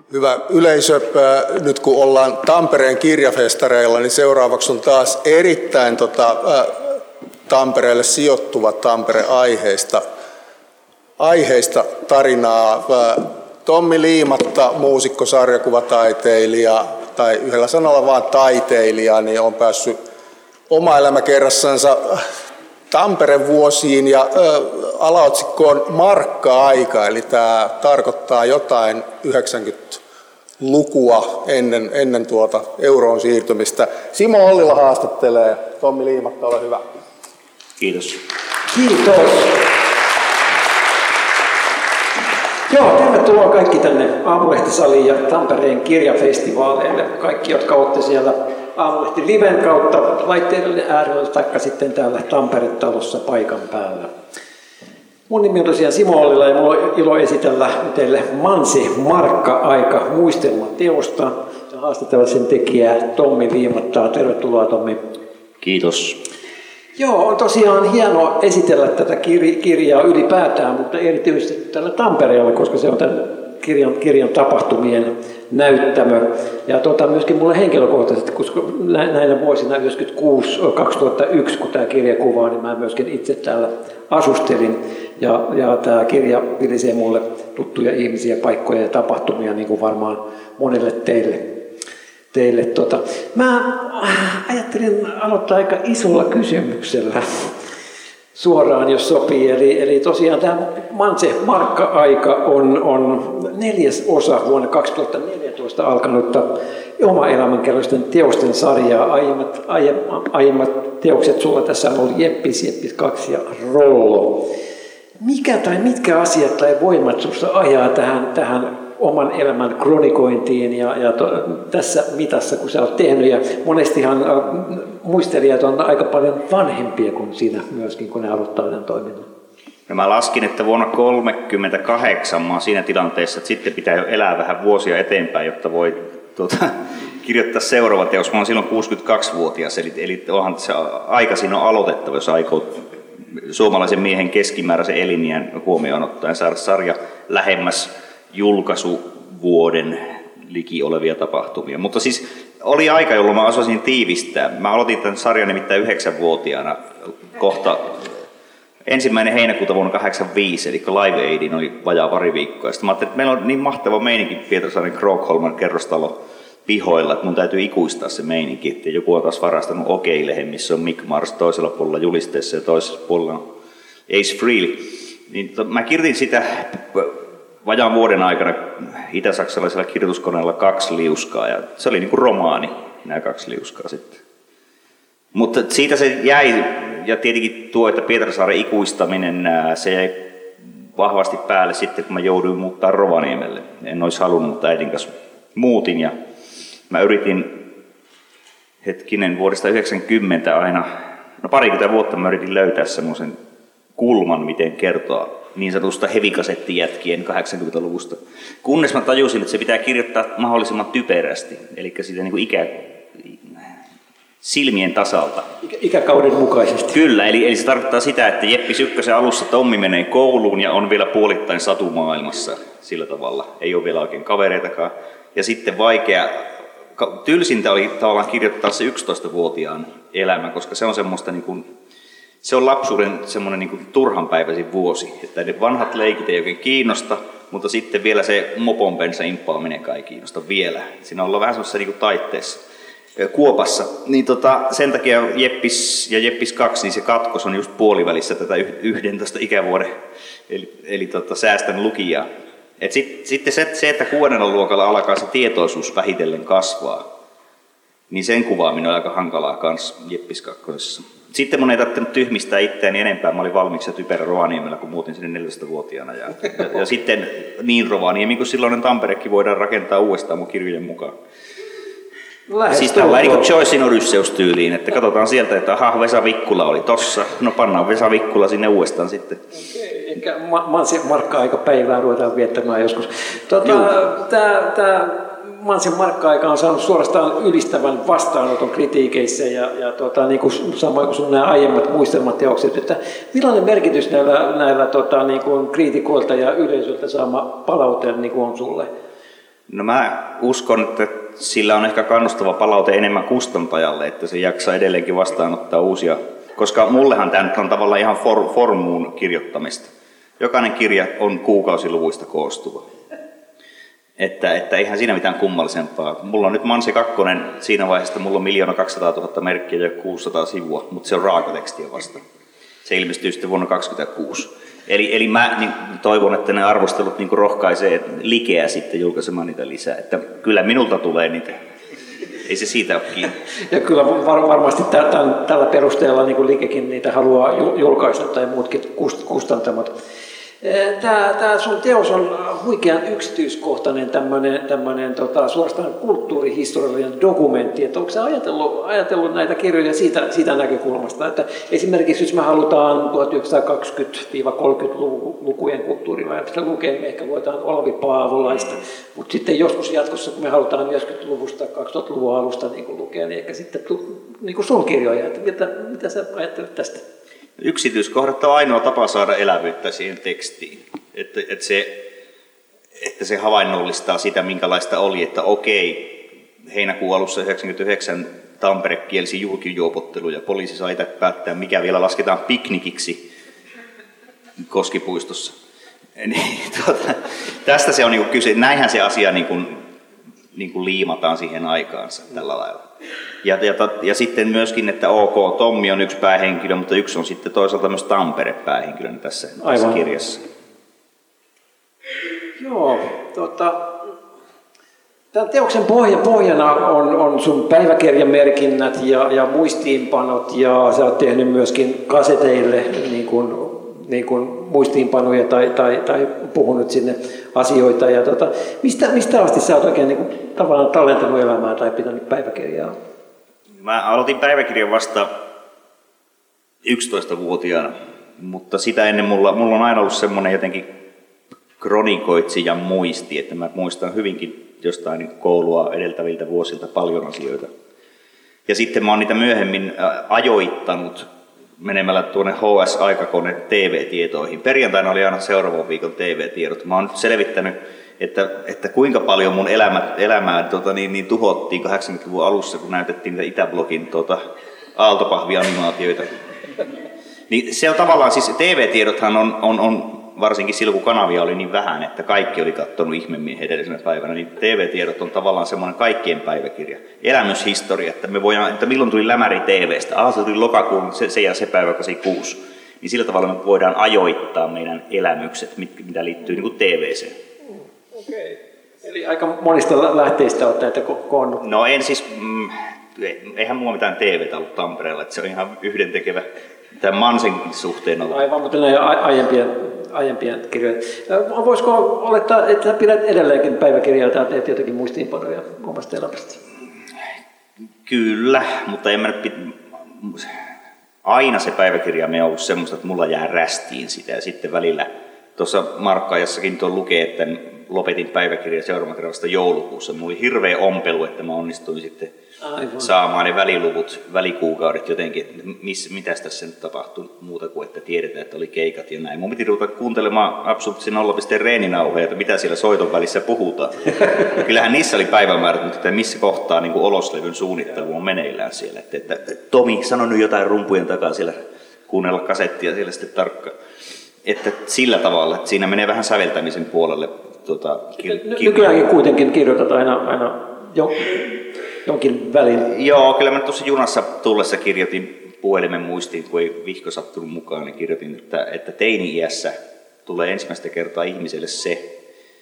Hyvä yleisö, nyt kun ollaan Tampereen kirjafestareilla, niin seuraavaksi on taas erittäin Tampereelle sijoittuva Tampere-aiheista tarinaa. Tommi Liimatta, muusikko, sarjakuvataiteilija tai yhdellä sanalla vaan taiteilija, niin on päässyt oma elämäkerrassansa Tampereen vuosiin ja alaotsikko on Markka-aika, eli tämä tarkoittaa jotain 90-lukua ennen euroon siirtymistä. Simo Ollila haastattelee. Tommi Liimatta, ole hyvä. Kiitos. Kiitos. Joo, tervetuloa kaikki tänne Aamulehtisaliin ja Tampereen kirjafestivaaleille. Kaikki, jotka olette siellä Aamulehti Liven kautta laitteiden äärellä tai sitten täällä Tampere-talossa paikan päällä. Mun nimi on tosiaan Simo Ollila ja mulla on ilo esitellä teille Mansi Markka-aika muistelmateosta. Haastatella sen tekijää Tommi Liimattaa. Tervetuloa, Tommi. Kiitos. Joo, on tosiaan hienoa esitellä tätä kirjaa ylipäätään, mutta erityisesti tällä Tampereella, koska se on tämän kirjan tapahtumien näyttämö. Ja myöskin mulle henkilökohtaisesti, koska näinä vuosina 1996-2001, kun tämä kirja kuvaa, niin mä myöskin itse täällä asustelin. Ja tämä kirja vilisee mulle tuttuja ihmisiä, paikkoja ja tapahtumia, niin kuin varmaan monille teille. Mä ajattelin aloittaa aika isolla kysymyksellä suoraan, jos sopii. Eli tosiaan tämä Mansi Markka-aika on 4. osa vuonna 2014 alkanutta oma elämänkerrosten teosten sarjaa. Aiemmat teokset sulla tässä on ollut Jeppis 2 ja Rollo. Mikä tai mitkä asiat tai voimat sinussa ajaa tähän oman elämän kronikointiin ja tässä mitassa, kun sä oot tehnyt. Ja monestihan muistelijat on aika paljon vanhempia kuin sinä myöskin, kun ne aloittaa tämän toiminnan. No mä laskin, että vuonna 1938 mä oon siinä tilanteessa, että sitten pitää jo elää vähän vuosia eteenpäin, jotta voi kirjoittaa seuraava teos. Mä oon silloin 62-vuotias, eli onhan se aika siinä on aloitettava, jos aikoo suomalaisen miehen keskimääräisen eliniän huomioon ottaen saada sarja lähemmäs julkaisuvuoden liki olevia tapahtumia. Mutta siis oli aika, jolloin mä osasin tiivistää. Mä aloitin tämän sarjan nimittäin 9-vuotiaana kohta 1. heinäkuuta vuonna 1985, eli Live Aidin oli vajaa pari viikkoa. Sitten mä ajattelin, että meillä on niin mahtava meininki Pietarsaaren Krokholman kerrostalo pihoilla, että mun täytyy ikuistaa se meininki, että joku on taas varastanut OK-lehen, missä on Mick Mars toisella puolella julisteessa ja toisella puolella on Ace Frehley. Niin mä kirjoitin sitä vajaan vuoden aikana itä-saksalaisella kirjoituskoneella 2 liuskaa, ja se oli niin kuin romaani, nämä 2 liuskaa sitten. Mutta siitä se jäi, ja tietenkin tuo, että Pietarsaaren ikuistaminen, se jäi vahvasti päälle sitten, kun mä jouduin muuttaa Rovaniemelle. En olisi halunnut, mutta äidin kanssa muutin, ja mä yritin vuodesta 1990 aina, parikymmentä vuotta mä yritin löytää semmoisen kulman, miten kertoa niin sanotusta heavy-kasettijätkien 80-luvusta. Kunnes mä tajusin, että se pitää kirjoittaa mahdollisimman typerästi, eli siitä niin kuin silmien tasalta. Ikäkauden mukaisesti. Kyllä, eli se tarkoittaa sitä, että Jeppis 1 alussa Tommi menee kouluun ja on vielä puolittain satumaailmassa sillä tavalla. Ei ole vielä oikein kavereitakaan. Ja sitten tylsintä oli tavallaan kirjoittaa se 11-vuotiaan elämä, koska se on semmoista niin kuin, se on lapsuuden semmoinen niin kuin turhanpäiväisin vuosi, että ne vanhat leikit ei oikein kiinnosta, mutta sitten vielä se moponpensa impaaminenkaan ei kiinnosta vielä. Siinä ollaan vähän semmoisessa niin kuin taitteessa, kuopassa. Niin sen takia Jeppis ja Jeppis 2, niin se katkos on just puolivälissä tätä 11 ikävuoden, eli säästän lukijaa. Sitten se, että 6. luokalla alkaa se tietoisuus vähitellen kasvaa, niin sen kuvaaminen on aika hankalaa kans Jeppis 2. Sitten mun ei tarvitse tyhmistää itseäni enempää. Mä olin valmiiksi typerä Rovaniemellä, kun muutin sinne 14-vuotiaana. Ja sitten niin Rovaniemi kuin silloinen Tamperekin voidaan rakentaa uudestaan mun kirjojen mukaan. Siis tällainen niin kuin Joycein Odysseus-tyyliin, että katsotaan sieltä, että Vesa Vikkula oli tossa. No pannaan Vesa Vikkula sinne uudestaan sitten. Enkä Mansi Markka-aika päivää ruvetaan viettämään joskus. Tämä Mansi Markka-aika on saanut suorastaan ylistävän vastaanoton kritiikeissä ja niin kuin samoin kuin sun nämä aiemmat muistelmateokset, että millainen merkitys näillä niin kuin kriitikoilta ja yleisöltä saama palaute niin kuin on sulle? No mä uskon, että sillä on ehkä kannustava palaute enemmän kustantajalle, että se jaksaa edelleenkin vastaanottaa uusia. Koska mullehan tämä nyt on tavallaan ihan formuun kirjoittamista. Jokainen kirja on kuukausiluvuista koostuva. Että eihän siinä mitään kummallisempaa. Mulla on nyt Manse 2, siinä vaiheessa mulla on 1 200 000 merkkiä ja 600 sivua, mutta se on raakatekstiä vasta. Se ilmestyy sitten vuonna 2026. Eli mä niin toivon, että ne arvostelut niin rohkaisee Likeä sitten julkaisemaan niitä lisää. Että kyllä minulta tulee niitä. Ei se siitä ole kiinni. Ja kyllä varmasti tällä perusteella niin Likekin niitä haluaa julkaista tai muutkin kustantamat. Tämä sun teos on huikean yksityiskohtainen tämmöinen suorastaan kulttuurihistoriallinen dokumentti. Että onko sä ajatellut näitä kirjoja siitä näkökulmasta, että esimerkiksi jos me halutaan 1920-30-lukujen kulttuurivääristä lukea, me ehkä luetaan Olavi Paavolaista, mutta sitten joskus jatkossa, kun me halutaan 90-luvusta 2000-luvun alusta niin lukea, niin ehkä sitten niin sun kirjoja. Että mitä sä ajattelet tästä? Yksityiskohdat on ainoa tapa saada elävyyttä siihen tekstiin, että se havainnollistaa sitä, minkälaista oli, että okei, heinäkuun alussa 1999 Tampere kielsi julkijuopotteluja, poliisi sai päättää, mikä vielä lasketaan piknikiksi Koskipuistossa. Tästä se on niin kyse, näinhän se asia niin kuin liimataan siihen aikaansa tällä lailla. Ja sitten myöskin, että ok, Tommi on yksi päähenkilö, mutta yksi on sitten toisaalta myös Tampere päähenkilönä tässä kirjassa. Joo, tämän teoksen pohjana on sun päiväkirjamerkinnät ja muistiinpanot, ja sä oot tehnyt myöskin kaseteille niin kuin muistiinpanoja tai puhunut sinne asioita. Ja mistä asti sä oot oikein niin kuin, tavallaan tallentanut elämää tai pitänyt päiväkirjaa? Mä aloitin päiväkirjan vasta 11-vuotiaana, mutta sitä ennen mulla on aina ollut semmoinen jotenkin kronikoitsijan muisti, että mä muistan hyvinkin jostain koulua edeltäviltä vuosilta paljon asioita. Ja sitten mä oon niitä myöhemmin ajoittanut menemällä tuonne HS-aikakone TV-tietoihin. Perjantaina oli aina seuraavan viikon TV-tiedot. Mä oon nyt selvittänyt, että kuinka paljon mun elämää tuhottiin 80-luvun alussa, kun näytettiin niitä Itäblogin aaltopahvianimaatioita. Niin se on tavallaan, siis TV-tiedothan on varsinkin silloin, kun kanavia oli niin vähän, että kaikki oli katsonut Ihmemiehen edellisenä päivänä, niin TV-tiedot on tavallaan semmoinen kaikkien päiväkirja. Elämyshistoria, että milloin tuli lämäri TV:stä. Se tuli lokakuun se ja se päivä 86. Niin sillä tavalla me voidaan ajoittaa meidän elämykset, mitä liittyy niin kuin TV:seen. Okei. Eli aika monista lähteistä olette näitä koonnut. No en siis, eihän mulla mitään TV:tä ollut Tampereella, että se on ihan yhdentekevä tämän Mansen suhteen ollut. Aivan, mutta näin aiempia kirjoja. Voisiko olettaa, että pidät edelleenkin päiväkirjaa tai teet jotakin muistiinpanoja omasta elämästä? Kyllä, mutta en mä nyt aina se päiväkirja me on ollut semmoista, että mulla jää rästiin sitä ja sitten välillä tuossa Markka-ajassakin tuon lukee, että lopetin päiväkirjan seuraavan kerran vasta joulukuussa. Mulla oli hirveä ompelu, että mä onnistuin sitten saamaan ne väliluvut, välikuukaudet jotenkin, että mitäs tässä nyt tapahtui muuta kuin, että tiedetään, että oli keikat ja näin. Mun piti ruveta kuuntelemaan absoluuttisesti 0 reeninauhoja, että mitä siellä soiton välissä puhutaan. Kyllähän niissä oli päivämäärät, mutta että missä kohtaa niin kuin Oloslevyn suunnittelu on meneillään siellä. Että Tomi, sano nyt jotain rumpujen takaa siellä, kuunnella kasettia siellä sitten tarkkaan. Että sillä tavalla, että siinä menee vähän säveltämisen puolelle. Nykyäänkin kuitenkin kirjoitat aina jonkin välin. Joo, kyllä mä tuossa junassa tullessa kirjoitin puhelimen muistiin, kun ei vihko sattunut mukaan, niin kirjoitin, että teini-iässä tulee ensimmäistä kertaa ihmiselle se,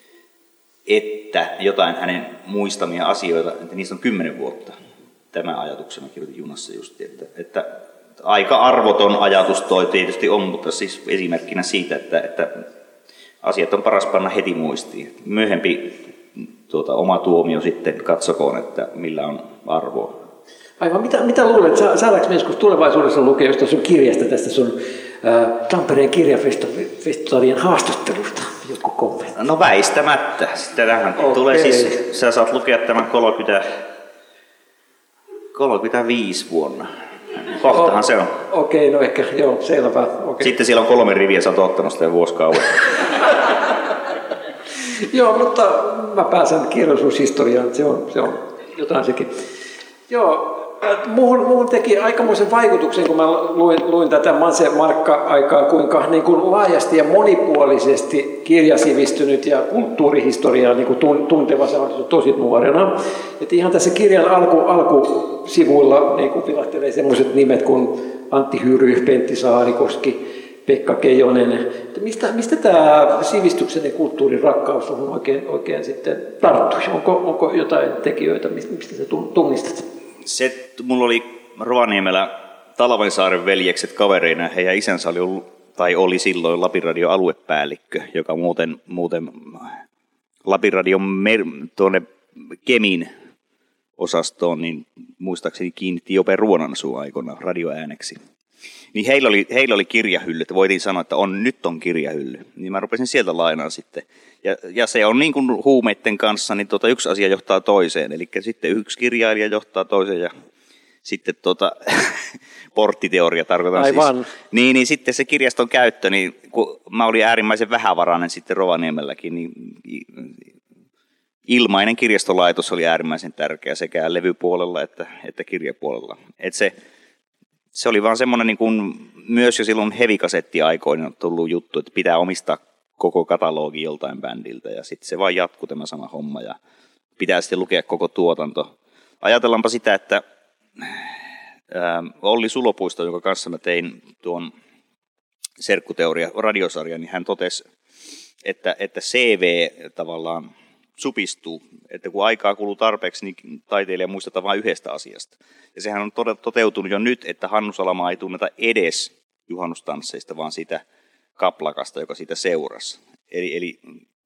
että jotain hänen muistamia asioita, että niistä on 10 vuotta. Tämä ajatuksena kirjoitin junassa just, että aika arvoton ajatus toi tietysti on, mutta siis esimerkkinä siitä, että asiat on paras panna heti muistiin. Myöhempi oma tuomio sitten katsokoon, että millä on arvoa. Aivan, mitä luulet, saadaanko me joskus tulevaisuudessa lukea just sun kirjasta tästä sun Tampereen kirjafestivaalien haastattelusta joku kommentti? No väistämättä. Tähän tulee siis, sä saat lukea tämän 35 vuonna. Kohtahan se on. Okei, no ehkä, joo, selvä. Okay. Sitten siellä on 3 riviä, sä oot ottanut sitä vuosikauan. Joo, mutta mä pääsen kirjallisuushistoriaan, se on jotain sekin. Joo, muuhun teki aikamoisen vaikutuksen, kun mä luin tätä Manse Markka-aikaa, kuinka niin kuin laajasti ja monipuolisesti kirjasivistynyt ja kulttuurihistoriaa niin kuin tunteva, se on tosi nuorena. Et ihan tässä kirjan alkusivuilla niin kuin vilahtelee sellaiset nimet kuin Antti Hyry, Pentti Saarikoski, Pekka Keijonen. Mistä tämä sivistyksen ja kulttuurin rakkaus on oikein sitten tarttui? Onko jotain tekijöitä, mistä sä tunnistat? Mulla oli Rovaniemellä Talvensaaren veljekset kavereina. Heidän isänsä oli silloin Lapin Radion aluepäällikkö, joka muuten Lapin Radion tuonne Kemin osastoon, niin muistaakseni kiinnitti Jope Ruonansuun aikoina radioääneksi. Niin heillä oli kirjahylly, että voitiin sanoa, että nyt on kirjahylly. Niin mä rupesin sieltä lainaan sitten. Ja se on niin kuin huumeiden kanssa, niin yksi asia johtaa toiseen. Eli sitten yksi kirjailija johtaa toiseen ja sitten porttiteoria tarkoitan aivan. Siis. Niin sitten se kirjaston käyttö, niin kun mä olin äärimmäisen vähävarainen sitten Rovaniemelläkin, niin ilmainen kirjastolaitos oli äärimmäisen tärkeä sekä levypuolella että kirjapuolella. Että se oli vaan semmoinen niin kuin myös jo silloin heavy-kasettiaikoina on tullut juttu, että pitää omistaa koko katalogi joltain bändiltä ja sitten se vaan jatkuu tämä sama homma ja pitää sitten lukea koko tuotanto. Ajatellaanpa sitä, että Olli Sulopuisto, jonka kanssa mä tein tuon Serkkuteoria radiosarjan, niin hän totesi, että CV tavallaan supistuu, että kun aikaa kuluu tarpeeksi, niin taiteilija muistetaan vain yhdestä asiasta. Ja sehän on toteutunut jo nyt, että Hannu Salamaa ei tunneta edes juhannustansseista, vaan siitä kaplakasta, joka siitä seurasi. Eli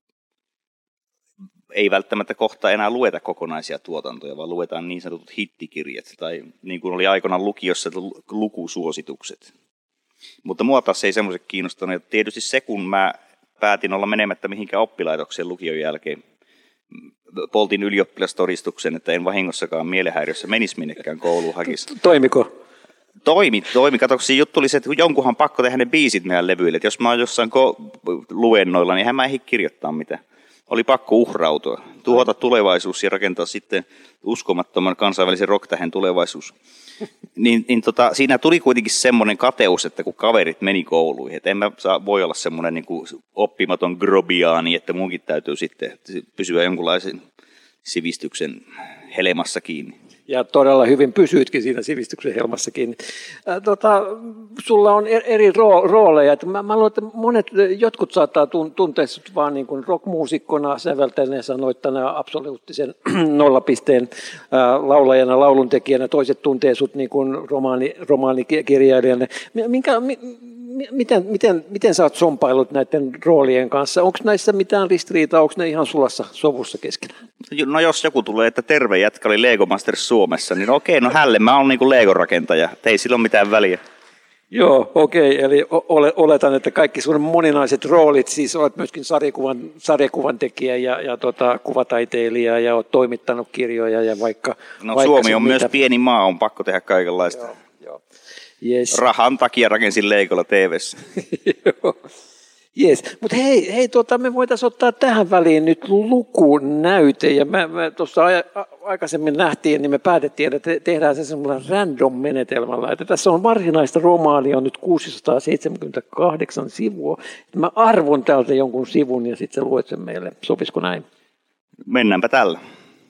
ei välttämättä kohta enää lueta kokonaisia tuotantoja, vaan luetaan niin sanotut hittikirjat, tai niin kuin oli aikoinaan lukiossa lukusuositukset. Mutta mua taas ei semmoiset kiinnostanut. Tietysti se, kun mä päätin olla menemättä mihinkään oppilaitokseen lukion jälkeen, poltin ylioppilastodistuksen, että en vahingossakaan mielenhäiriössä menisi minnekään kouluun hakisi. Toimiko? Toimi. Kato, se juttu oli se, että jonkunhan pakko tehdä ne biisit meidän levyille. Että jos mä oon jossain luennoilla, niin eihän mä ehdi kirjoittaa mitään. Oli pakko uhrautua, tuhota tulevaisuus ja rakentaa sitten uskomattoman kansainvälisen rocktähden tulevaisuus. Siinä tuli kuitenkin semmoinen kateus, että kun kaverit meni kouluihin, että en mä voi olla semmoinen niin kuin oppimaton grobiaani, että munkin täytyy sitten pysyä jonkunlaisen sivistyksen helmassa kiinni. Ja todella hyvin pysyitkin siinä sivistyksen helmassakin. Sulla on eri rooleja. Mä luulen, että jotkut saattaa tuntea sut vaan niin kuin rockmuusikkona, säveltäjänä, sanoittajana, absoluuttisen nollapisteen laulajana, lauluntekijänä. Toiset tuntee sut niin kuin romaanikirjailijana. Miten sä oot sompailut näiden roolien kanssa? Onko näissä mitään ristiriitaa? Onko ne ihan sulassa sovussa keskenään? No jos joku tulee, että terve jätkä oli Lego Masters Suomessa, niin okei, no hälle, mä oon niinku Lego-rakentaja. Ei sillä ole mitään väliä. Joo, okei. Eli oletan, että kaikki sun moninaiset roolit, siis olet myöskin sarjakuvan tekijä ja kuvataiteilija ja olet toimittanut kirjoja ja vaikka Suomi on myös pieni maa, on pakko tehdä kaikenlaista. Joo. Yes. Rahan takia rakensin Legolla TV:ssä. Yes. Mutta hei, me voitaisiin ottaa tähän väliin nyt lukunäyte. Ja me tuossa aikaisemmin nähtiin, niin me päätettiin, että tehdään se semmoinen random-menetelmällä. Että tässä on varsinaista romaania, on nyt 678 sivua. Mä arvon täältä jonkun sivun ja sitten sä luet sen meille. Sopisiko näin? Mennäänpä tällä.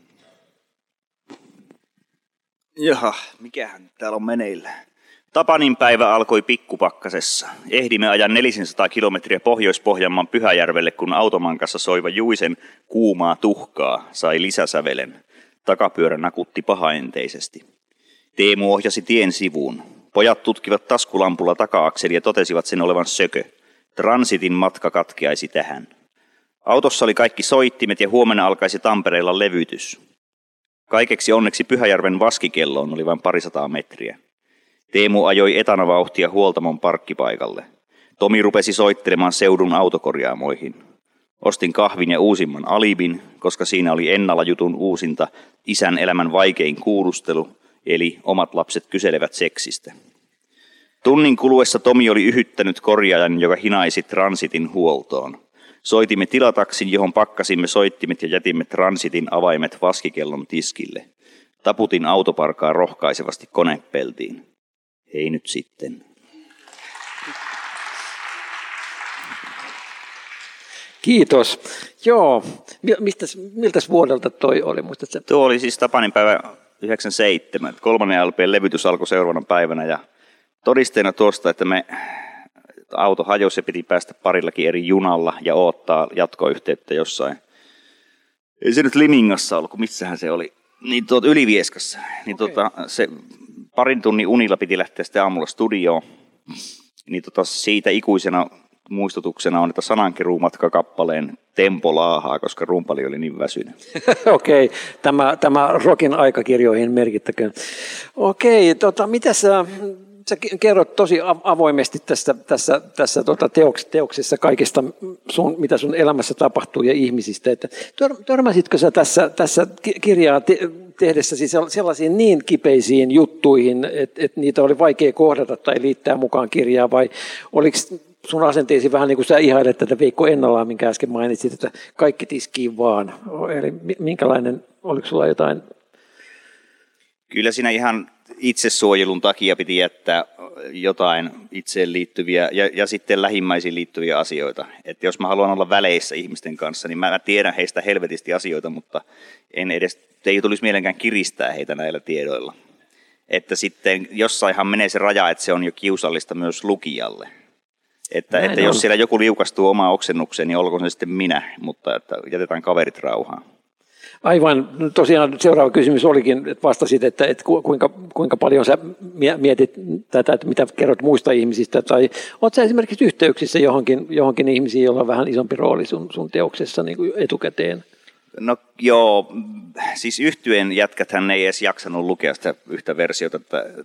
Jaha, mikähän täällä on meneillään? Tapanin päivä alkoi Pikkupakkasessa. Ehdimme ajan 400 kilometriä Pohjois-Pohjanmaan Pyhäjärvelle, kun automankassa soiva Juisen kuumaa tuhkaa sai lisäsävelen. Takapyörä nakutti pahaenteisesti. Teemu ohjasi tien sivuun. Pojat tutkivat taskulampulla taka-akseli ja totesivat sen olevan sökö. Transitin matka katkeaisi tähän. Autossa oli kaikki soittimet ja huomenna alkaisi Tampereella levytys. Kaikeksi onneksi Pyhäjärven vaskikelloon oli vain 200 metriä. Teemu ajoi etanavauhtia Huoltamon parkkipaikalle. Tomi rupesi soittelemaan seudun autokorjaamoihin. Ostin kahvin ja uusimman alibin, koska siinä oli ennalla jutun uusinta isän elämän vaikein kuulustelu, eli omat lapset kyselevät seksistä. Tunnin kuluessa Tomi oli yhyttänyt korjaajan, joka hinaisi Transitin huoltoon. Soitimme tilataksin, johon pakkasimme soittimet ja jätimme transitin avaimet vaskikellon tiskille. Taputin autoparkaa rohkaisevasti konepeltiin. Ei nyt sitten. Kiitos. Joo, miltä vuodelta toi oli? Muistatko? Tuo oli siis Tapaninpäivä 97. 3. LP:n levytys alkoi seuraavana päivänä ja todisteena tuosta, että auto hajosi ja piti päästä parillakin eri junalla ja odottaa jatkoyhteyttä jossain. Ei se nyt Limingassa ollut, kun missähän se oli. Niin Ylivieskassa. Niin se parin tunnin unilla piti lähteä sitten aamulla studioon. Niin siitä ikuisena muistutuksena on, että Sanankeruumatka kappaleen tempo laahaa, koska rumpali oli niin väsynyt. Okei, tämä rockin aikakirjoihin merkittäköön. Okei, mitä sä kerrot tosi avoimesti tässä teoksessa kaikesta, mitä sun elämässä tapahtuu ja ihmisistä. Että törmäsitkö sä tässä kirjaa tehdessäsi sellaisiin niin kipeisiin juttuihin, että niitä oli vaikea kohdata tai liittää mukaan kirjaa, vai oliko sun asenteesi vähän niin kuin sä ihailet tätä Veikko Ennalaa, minkä äsken mainitsit, että kaikki tiskiin vaan. Eli minkälainen, oliko sulla jotain? Kyllä siinä ihan itsesuojelun takia piti jättää jotain itseen liittyviä ja sitten lähimmäisiin liittyviä asioita. Että jos mä haluan olla väleissä ihmisten kanssa, niin mä tiedän heistä helvetisti asioita, mutta ei tulisi mielenkään kiristää heitä näillä tiedoilla. Että sitten jossainhan menee se raja, että se on jo kiusallista myös lukijalle. Että jos siellä joku liukastuu omaan oksennukseen, niin olkoon se sitten minä, mutta että jätetään kaverit rauhaan. Aivan, tosiaan seuraava kysymys olikin, että vastasit, että kuinka paljon sä mietit tätä, että mitä kerrot muista ihmisistä, tai oot sä esimerkiksi yhteyksissä johonkin ihmisiin, joilla on vähän isompi rooli sun teoksessa niin kuin etukäteen? No joo, siis Yhtyeen jätkäthän ei edes jaksanut lukea sitä yhtä versiota,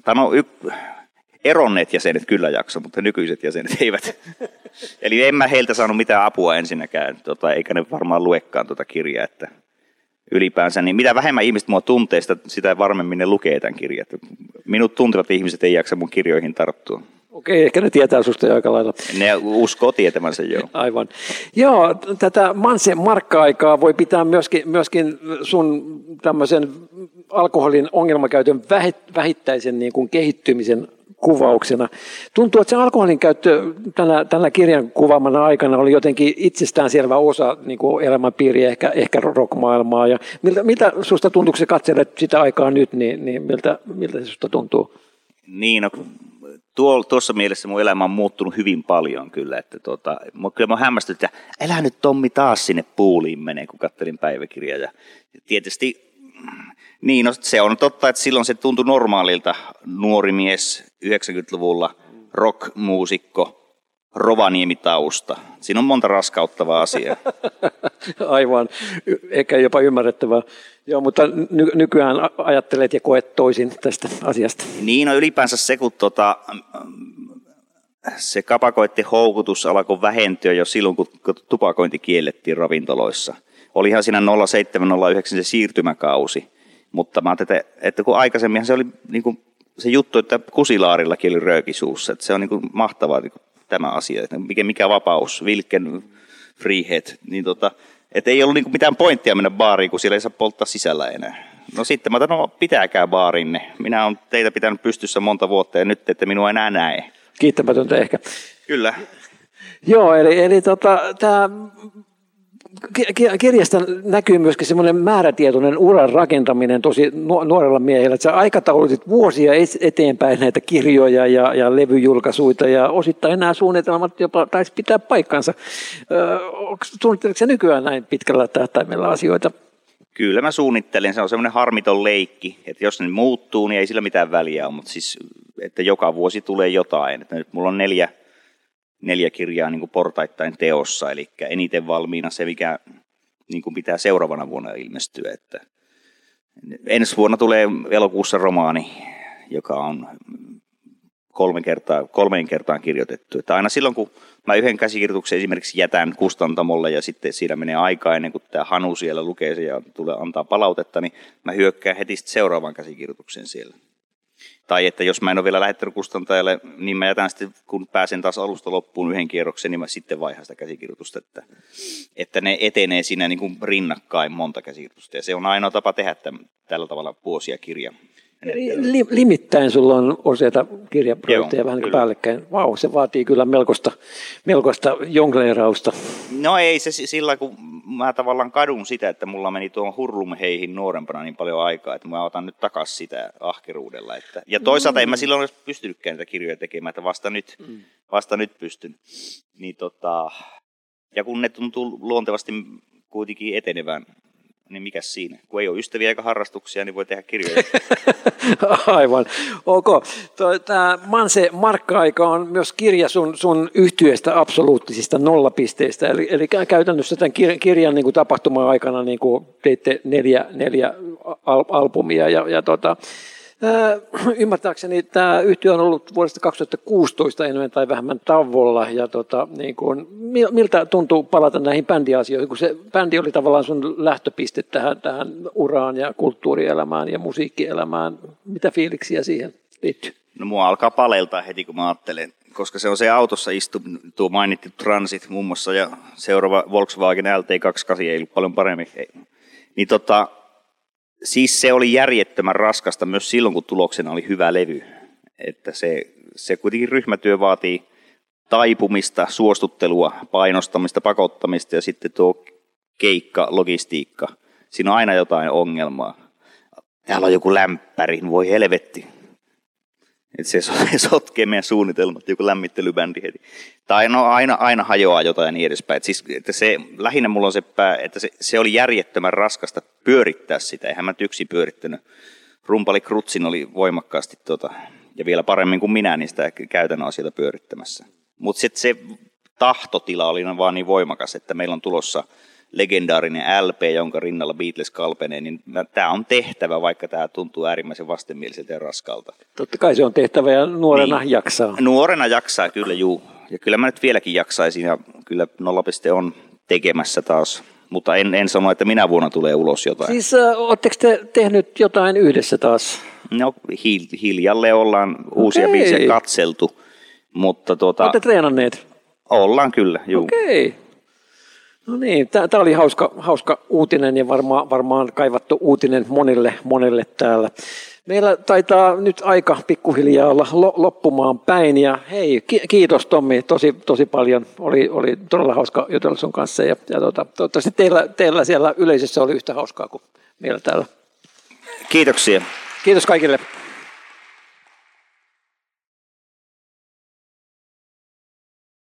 eronneet jäsenet kyllä jakso, mutta nykyiset jäsenet eivät. Eli en mä heiltä saanut mitään apua ensinnäkään, eikä ne varmaan luekaan tuota kirjaa, että ylipäänsä, niin mitä vähemmän ihmiset mua tuntee, sitä varmemmin ne lukee tämän kirjan. Minut tuntevat ihmiset ei jaksa mun kirjoihin tarttua. Okei, ehkä ne tietää susta jo aika lailla. Ne uskoo tietämänsä, joo. Aivan. Joo, tätä Manse Markka-aikaa voi pitää myöskin sun tämmöisen alkoholin ongelmakäytön vähittäisen niin kuin kehittymisen kuvauksena. Tuntuu, että se alkoholin käyttö tänä kirjan kuvaamana aikana oli jotenkin itsestäänselvä osa niin kuin elämänpiiriä, ehkä rockmaailmaa. Ja miltä susta tuntuu, kun sä katselet sitä aikaa nyt, niin miltä se susta tuntuu? Niin, no, tuossa mielessä mun elämä on muuttunut hyvin paljon kyllä. Että kyllä mä hämmästynyt, että älä nyt Tommi taas sinne puuliin menee, kun kattelin päiväkirjaa. Ja tietysti niin, no se on totta, että silloin se tuntui normaalilta nuori mies 90-luvulla, rock-muusikko, Rovaniemi-tausta. Siinä on monta raskauttavaa asiaa. Aivan, ehkä jopa ymmärrettävää. Joo, mutta nykyään ajattelet ja koet toisin tästä asiasta. Niin, no ylipäänsä se, kun se kapakoitten houkutus alkoi vähentyä jo silloin, kun tupakointi kiellettiin ravintoloissa. Olihan siinä 07-09 se siirtymäkausi. Mutta mä ajattelin, että kun aikaisemminhan se oli niin kuin se juttu, että Kusilaarillakin oli rööki suussa. Että se on niin kuin mahtavaa niin kuin tämä asia, että mikä vapaus, Wilken Freehead. Niin että ei ollut niin kuin mitään pointtia mennä baariin, kun siellä ei saa polttaa sisällä enää. No sitten mä ajattelin, no pitääkää baarinne. Minä olen teitä pitänyt pystyssä monta vuotta ja nyt ette minua enää näe. Kiittämätöntä ehkä. Kyllä. Joo, eli tämä kirjasta näkyy myöskin semmoinen määrätietoinen uran rakentaminen tosi nuorella miehellä, että sä aikataulutit vuosia eteenpäin näitä kirjoja ja levyjulkaisuita ja osittain nämä suunnitelmat jopa taisi pitää paikkansa. Suunnitteletko sä nykyään näin pitkällä tähtäimellä asioita? Kyllä mä suunnittelen, se on semmoinen harmiton leikki, että jos ne muuttuu, niin ei sillä mitään väliä ole, mutta siis, että joka vuosi tulee jotain. Että nyt mulla on neljä kirjaa niin kuin portaittain teossa, eli eniten valmiina se, mikä niin kuin pitää seuraavana vuonna ilmestyä. Että ensi vuonna tulee elokuussa romaani, joka on kolmeen kertaan kirjoitettu. Että aina silloin, kun mä yhden käsikirjoituksen esimerkiksi jätän kustantamolle ja sitten siinä menee aikaa ennen kuin tämä Hanu siellä lukee se ja tulee antaa palautetta, niin mä hyökkään heti seuraavaan käsikirjoitukseen siellä. Tai että jos mä en ole vielä lähettänyt kustantajalle, niin mä jätän sitten, kun pääsen taas alusta loppuun yhden kierroksen, niin mä sitten vaihan sitä käsikirjoitusta, että ne etenee siinä niin kuin rinnakkain monta käsikirjoitusta. Ja se on ainoa tapa tehdä tällä tavalla vuosia kirja. Limittäin sulla on useita kirjaprojekteja vähän niin päällekkäin. Vau, se vaatii kyllä melkoista jongleerausta. No ei se sillä, kun mä tavallaan kadun sitä, että mulla meni tuohon Hurlumheihin nuorempana niin paljon aikaa, että mä otan nyt takaisin sitä ahkeruudella. Ja toisaalta en mä silloin olisi pystynytkään niitä kirjoja tekemään, että vasta nyt pystyn. Niin ja kun ne tuntuu luontevasti kuitenkin etenevän, niin mikäs siinä? Kun ei ole ystäviä eikä harrastuksia, niin voi tehdä kirjoja. Aivan. Ok. Tämä Manse Markka-aika on myös kirja sun yhtyeestä absoluuttisista nollapisteistä. Eli käytännössä tämän kirjan niin kuin tapahtuma-aikana niin kuin teitte neljä albumia. Ymmärtääkseni tämä yhtye on ollut vuodesta 2016 enemmän tai vähemmän tauolla. Ja niin kuin, miltä tuntuu palata näihin bändiasioihin, kun se bändi oli tavallaan sun lähtöpiste tähän uraan ja kulttuurielämään ja musiikkielämään. Mitä fiiliksiä siihen liittyy? No mua alkaa paleltaa heti, kun mä ajattelen, koska se on se autossa tuo mainittu Transit muun muassa ja seuraava Volkswagen LT28 ei ollut paljon paremmin. Niin siis se oli järjettömän raskasta myös silloin, kun tuloksena oli hyvä levy. Että se kuitenkin ryhmätyö vaatii taipumista, suostuttelua, painostamista, pakottamista ja sitten tuo keikka, logistiikka. Siinä on aina jotain ongelmaa. Täällä on joku lämpäri, voi helvetti. Että se sotkee meidän suunnitelmat, joku lämmittelybändi heti. Tai no aina hajoaa jotain ja niin edespäin. Että se, lähinnä mulla on että se oli järjettömän raskasta pyörittää sitä. Eihän mä yksin pyörittänyt. Rumpali Krutsin oli voimakkaasti ja vielä paremmin kuin minä niin sitä käytännön asioita pyörittämässä. Mutta se tahtotila oli vaan niin voimakas, että meillä on tulossa legendaarinen LP, jonka rinnalla Beatles kalpenee, niin tämä on tehtävä, vaikka tämä tuntuu äärimmäisen vastenmieliseltä ja raskalta. Totta kai se on tehtävä ja nuorena niin, jaksaa. Nuorena jaksaa kyllä, juu. Ja kyllä mä nyt vieläkin jaksaisin ja kyllä Nollapiste on tekemässä taas. Mutta en sano, että minä vuonna tulee ulos jotain. Siis ootteko te tehnyt jotain yhdessä taas? No hiljalleen ollaan uusia biisejä katseltu. Mutta olette treenanneet? Ollaan kyllä, juu. Okei. No niin, tämä oli hauska uutinen ja varmaan kaivattu uutinen monelle täällä. Meillä taitaa nyt aika pikkuhiljaa olla loppumaan päin ja hei, kiitos Tommi tosi paljon. Oli todella hauska jutella sun kanssa ja toivottavasti teillä siellä yleisössä oli yhtä hauskaa kuin meillä täällä. Kiitoksia. Kiitos kaikille.